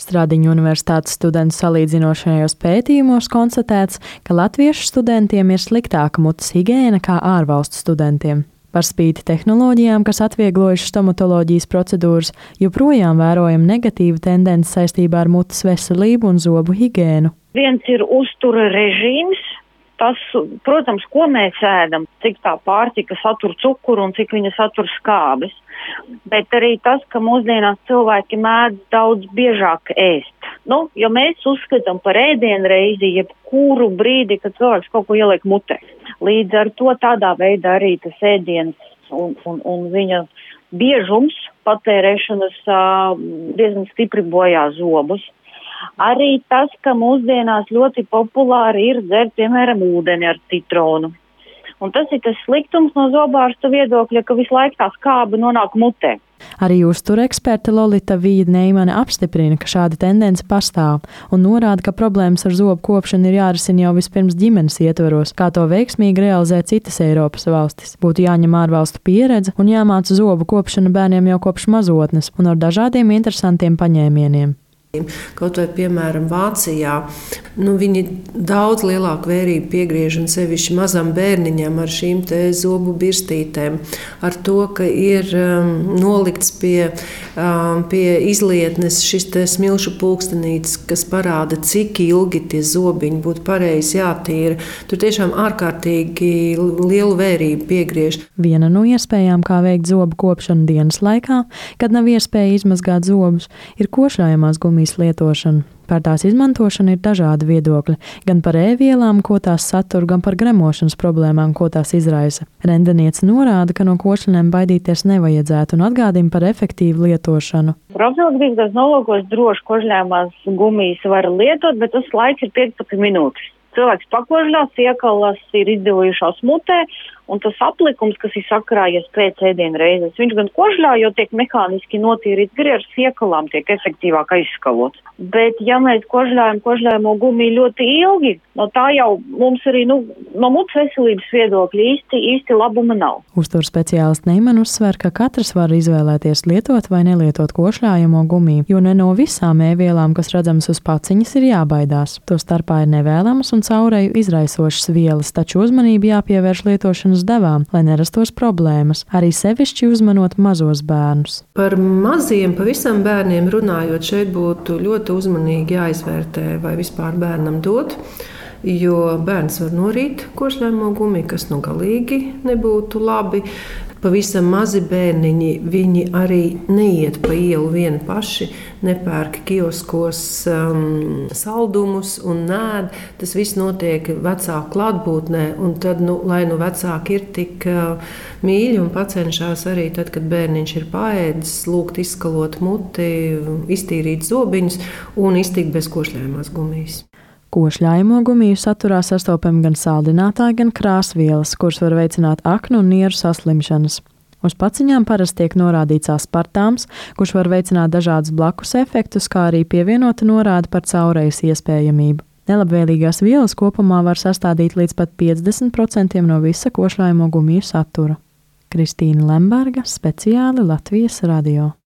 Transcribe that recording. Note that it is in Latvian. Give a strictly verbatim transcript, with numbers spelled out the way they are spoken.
Stradiņu universitātes studentu salīdzinošajos pētījumos konstatēts, ka latviešu studentiem ir sliktāka mutes higiēna kā ārvalstu studentiem. Par spīti tehnoloģijām, kas atvieglojušas stomatoloģijas procedūras, joprojām vērojam negatīvu tendenci saistībā ar mutes veselību un zobu higiēnu. Viens ir uztura režīms, tas, protams, ko mēs ēdam, cik tā pārtika satur cukuru un cik viņa satur skābes, bet arī tas, ka mūsdienās cilvēki mēdz daudz biežāk ēst. Nu, jo mēs uzskatām par ēdienu reizi, jebkuru brīdi, kad cilvēks kaut ko ieliek mutē. Līdz ar to tādā veidā arī tas ēdiens un, un, un viņa biežums patērēšanas uh, diezgan stipri bojā zobus. Arī tas, ka mūsdienās ļoti populāri ir dzert, piemēram, ūdeni ar citronu. Un tas ir tas sliktums no zobārsta viedokļa, ka visu laiku tā skāba nonāk mutē. Arī uztura eksperte Lolita Vīda-Neimane apstiprina, ka šāda tendence pastāv un norāda, ka problēmas ar zobu kopšanu ir jārisina jau vispirms ģimenes ietvaros, kā to veiksmīgi realizē citas Eiropas valstis. Būtu jāņem ārvalstu pieredze un jāmāca zobu kopšana bērniem jau kopš mazotnes un ar dažādiem interesantiem paņēmieniem. Kaut vai, piemēram, Vācijā, nu, viņi daudz lielāku vērību piegriež un sevišķi mazam bērniņam ar šīm te zobu birstītēm, ar to, ka ir um, nolikts pie, um, pie izlietnes šis te smilšu pulkstenītis, kas parāda, cik ilgi tie zobiņi būtu pareizi jātīra. Tur tiešām ārkārtīgi lielu vērību piegriež. Viena no iespējām, kā veikt zobu kopšanu dienas laikā, kad nav iespēja izmazgāt zobus, ir košļājamās gumijas lietošana. Par tās izmantošanu ir dažādi viedokļi, gan par ēvielām, ko tās satur, gan par gremošanas problēmām, ko tās izraisa. Rendeniece norāda, ka no košļiem baidīties nevajadzētu un atgādina par efektīvu lietošanu. Profilaktiskos nolūkos droši košļājamās gumijas var lietot, bet tas laiks ir piecpadsmit minūtes. Cilvēks pakožļās, iekalas ir izdilījušās mutē, un tas aplikums, kas ir sakrājies pēc ēdiena reizes, viņš gan kožļā, jo tiek mehāniski notīrīts griežs, iekalām tiek efektīvāk aizskalots. Bet, ja mēs kožļājam kožļājamo gumiju ļoti ilgi, no tā jau mums arī, nu, no mutes veselības viedokļa īsti, īsti labuma nav. Uzturu speciālists Neimane uzsver, ka katrs var izvēlēties lietot vai nelietot košļājamo gumiju, jo ne no visām ēvielām, kas redzamas uz paciņas, ir jābaidās. To starpā ir nevēlamas un caureju izraisošas vielas, taču uzmanību jāpievērš lietošanas devām, lai nerastos problēmas, arī sevišķi uzmanot mazos bērnus. Par maziem, pavisam bērniem runājot, šeit būtu ļoti uzmanīgi jāizvērtē, vai vispār bērnam dot, jo bērns var norīt košļājamo gumiju, kas nu galīgi nebūtu labi. Pavisam mazi bērniņi, viņi arī neiet pa ielu vieni paši, nepērk kioskos um, saldumus un nēd. Tas viss notiek vecāku klātbūtnē, un tad, nu, lai nu vecāki ir tik uh, mīļi un pacenšās arī tad, kad bērniņš ir paēdis, lūgt izskalot muti, iztīrīt zobiņus un iztikt bez košļājamās gumijas. Košļājamo gumiju saturā sastopami gan saldinātāji, gan krāsvielas, kuras var veicināt aknu un nieru saslimšanas. Uz paciņām parasti tiek norādīts aspartāms, kurš var veicināt dažādus blakus efektus, kā arī pievienota norāde par caurejas iespējamību. Nelabvēlīgās vielas kopumā var sastādīt līdz pat piecdesmit procentiem no visa košļājamo gumiju satura. Kristīna Lemberga, speciāli Latvijas radio.